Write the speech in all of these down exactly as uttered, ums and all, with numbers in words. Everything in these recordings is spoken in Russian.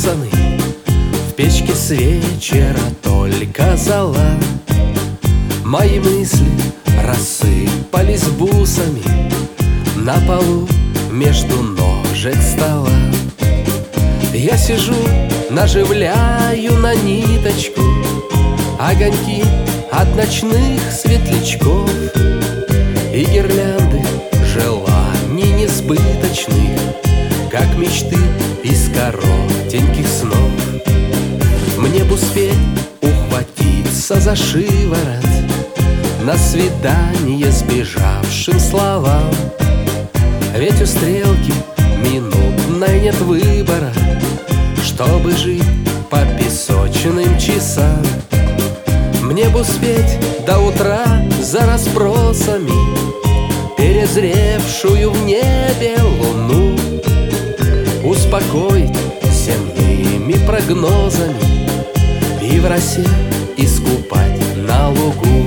разбросаны, в печке с вечера только зола. Мои мысли рассыпались бусами на полу между ножек стола. Я сижу, наживляю на ниточку огоньки от ночных светлячков и гирлянды желаний несбыточных, как мечты из коротеньких снов. Мне б успеть ухватиться за шиворот на свидание сбежавшим словам, ведь у стрелки минутной нет выбора, чтобы жить по песочным часам. Мне б успеть до утра за расспросами перезревшую в небе луну успокоить земными прогнозами и в росе искупать на лугу.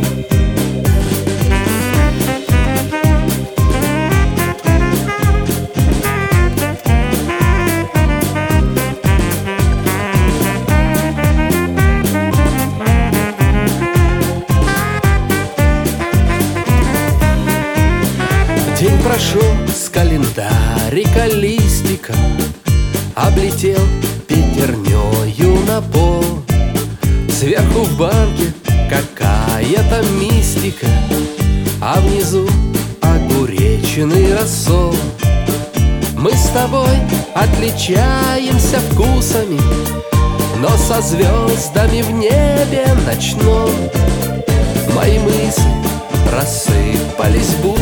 День прошел с календарика листика, облетел пятернёю на пол. Сверху в банке какая-то мистика, а внизу огуречный рассол. Мы с тобой отличаемся вкусами, но со звездами в небе ночном мои мысли рассыпались в